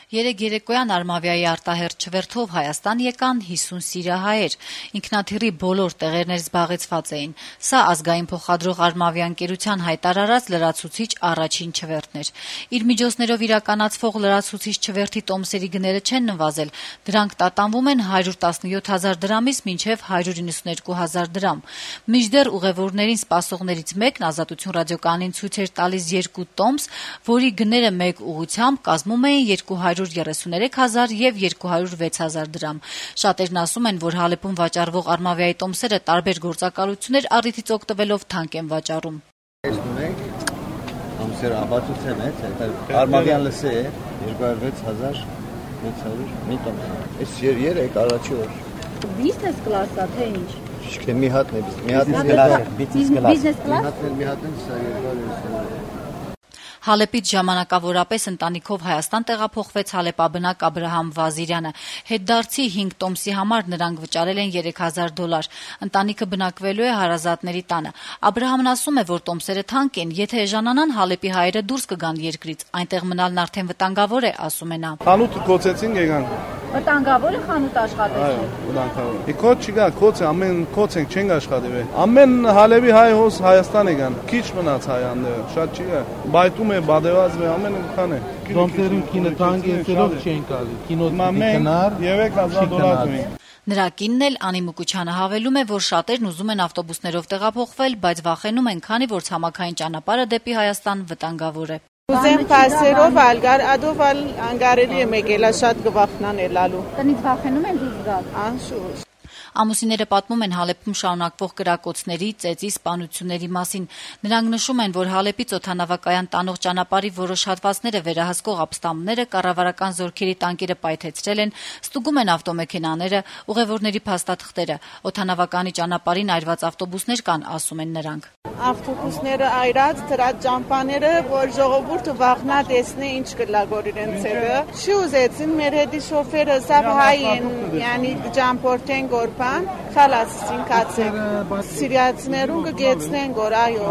Երեկ երեկոյան Արմավիայի արտահերթ չվերթով Հայաստան եկան 50 սիրիահայեր։ Ինքնաթիռի բոլոր տեղերն զբաղեցված էին։ Սա ազգային փոխադրող Արմավիա ընկերության հայտարարած լրացուցիչ առաջին չվերթն էր։ Իր միջոցներով իրականացվող լրացուցիչ չվերթի տոմսերի գները չեն նվազել։ Դրանք տատանվում են 117,000 դրամից մինչև 192,000 դրամ։ Մինչդեռ ուղևորներին սպասողներից մեկն Ազատություն ռադիոկայանին ցույց էր տալիս 2 տոմս, որի գները մեկ ուղղությամբ կազմում էին 233,000 եւ 206,000 դրամ։ Շատերն ասում են, որ Հալեպում վաճառվող Արմավիայի տոմսերը տարբեր գործակալություններ առիթից օգտվելով թանկ են վաճառում։ Տոմսերը աբացության է, Արմավիան լսե է 206,600 մի տոմս։ Այս երեք առաջի օր։ Բիզնես կլասա թե ինչ։ Շքե մի հատն է, Բիզնես կլաս։ մի հատն սա 200։ Հալեպից ժամանակավորապես ընտանիքով Հայաստան տեղափոխվեց հալեպաբնակ Աբրահամ Վազիրյանը։ Հետդարձի 5 տոմսի համար նրանք վճարել են $3,000։ Ընտանիքը բնակվելու է հարազատների տանը։ Աբրահամն ասում է, որ տոմսերը թանկ են, եթե էժանանան Հալեպի հայերը դուրս կգան երկրից։ Այնտեղ մնալն արդեն վտանգավոր է, ասում է նա։ Խանութը կոծեցին եկան։ Վտանգավոր է խանութ աշխատեցնել։ Այո, վտանգավոր։ Իքոց չկա, կոց է, ամեն կոց ենք չեն աշխատի։ Ամեն Հալեպի հայ հոս Հայաստան եկան։ Քիչ մնաց հայ անդը, շատ չի է։ Բայտում է, բադեված է, ամեն քան է։ Դոմտերին կինը տանգ եսելով չեն գալի։ Կինոց կնար $3,000 Նրա կինն էլ Անի Մուկուչյանը հավելում է, որ շատերն ուզում են ավտոբուսներով տեղափոխվել, բայց վախենում են, քանի որ ցամաքային ճանապարհը դեպի Հայաստան վտանգավոր է։ Ուզեմ փասերով ալգար ադով անգարելի է մեկելա շատ գվախնան ելալու։ Տնից վախենում են դուրս գալ։ Անշուշտ։ Ամուսինները պատմում են Հալեպում շարունակվող կրակոցների, ծեծի, սպանությունների մասին։ Նրանք նշում են, որ Հալեպից օդանավակայան տանող ճանապարհի որոշ հատվածները վերահսկող ապստամբները կառավարական զորքերի տանկերը պայթեցրել են, ստուգում են ավտոմեքենաները, ուղևորների փաստաթղթերը։ Օդանավականի ճանապարհին այրված ավտոբուսներ կան, ասում են նրանք։ Ավտոբուսները այրած, դրած ճամփաները, որ ժողովուրդը վախնա տեսնի ինչ կլագոր իրենց հետը։ Շուզեցին մեր հետի շոֆերը սավ հային, յանի ճամփորդեն գորփան, խալասին կացեք։ Սիրիացիներուն կգեցնեն գոր, այո։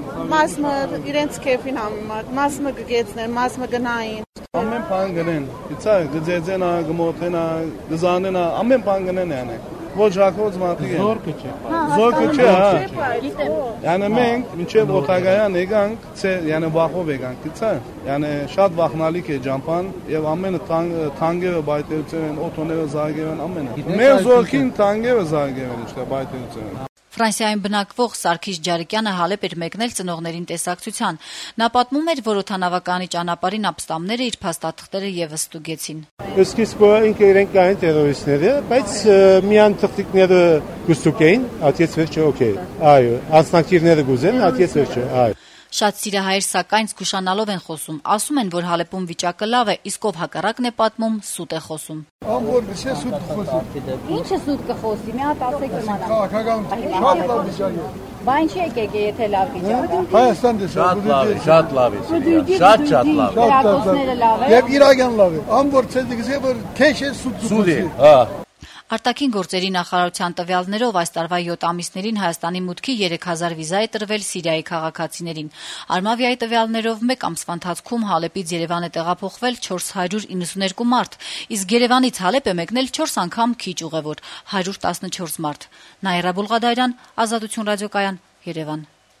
Մասը իրենց քեֆին համեմատ, մասը կգեցնեն, մասը գնային։ Ամեն բան գնեն։ Իցա գծեծենա, գմոթենա, գզանենա, ամեն բան գնեն յանը։ Ոչ հակոց մատիկ է։ Զորքը չէ։ Զորքը չէ, հա։ Յանը մենք մինչև օթագայան եկանք, յանը վախով եկանք, իցա։ Յանը շատ վախնալիք է ճամփան եւ ամենը թանգերը բայտերություն են, օտոները զարգել են ամենը։ Մեր զորքին թանգերը զարգել են, իշխա բայտերություն են։ Ֆրանսիայում բնակվող Սարգիս Ջարիկյանը Հալեպ էր մեկնել ծնողներին տեսակցության։ Նա պատմում էր, որ օդանավականի ճանապարհին ապստամբները իր փաստաթղթերը եւս ստուգեցին։ Սկիզբը իրենք կային տերորիստները, բայց միան թղթիկները գուստուկեին, ատից վերջը օքեյ։ Այո, անձնակիրները գուզեն, ատից վերջը, այո։ Շատ սիրահայեր սակայն զգուշանալով են խոսում, ասում են, որ Հալեպում վիճակը լավ է, իսկ ով հակառակն է պատմում, սուտ է խոսում։ Ամբողջ բիզնես սուտ խոսի։ Ինչը սուտ կխոսի, մի հատ ասեք իմանամ։ Քաղաքական շատ լավ վիճակը։ Բա ինչի եկեք եթե լավ վիճակը։ Հայաստան դեսա։ Շատ լավ է։ Շատ լավ։ Կրակոցները լավ է։ Եվ իրական լավ է։ Ամբողջ ցեզի որ քեշ է սուտ։ Սուդի, հա։ Արտաքին գործերի նախարարության տվյալներով այս տարվա 7 ամիսներին Հայաստանի մուտքի 3000 վիզա է տրվել Սիրիայի քաղաքացիներին։ Արմավիայի տվյալներով մեկ ամսվա ընթացքում Հալեպից Երևան է տեղափոխվել 492 մարդ, իսկ Երևանից Հալեպ է մեկնել 4 անգամ քիչ ուղևոր 114 մարդ։ Նաիրա Բուլղադարյան, Ազատություն ռադիոկայան, Երևան։